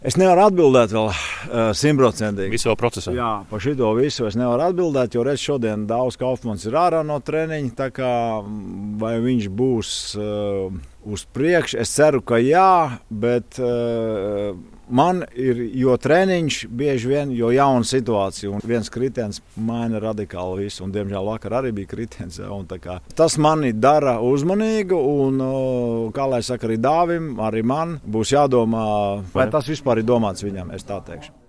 Es nevaru atbildēt vēl 100%. Visu procesā. Jā, par šito visu es nevaru atbildēt, jo redz, šodien Dāvis Kaufmans ir ārā no treniņa, tā kā vai viņš būs uz priekšu. Es ceru, ka jā, bet man ir, jo treniņš bieži vien, jo jauna situācija, un viens kritiens maina radikāli visu, un diemžēl vakar arī bija kritiens. Tas mani dara uzmanīgu, un, kā lai saka, arī Dāvim, arī man būs jādomā, vai tas vispār ir domāts viņam, es tā teikšu.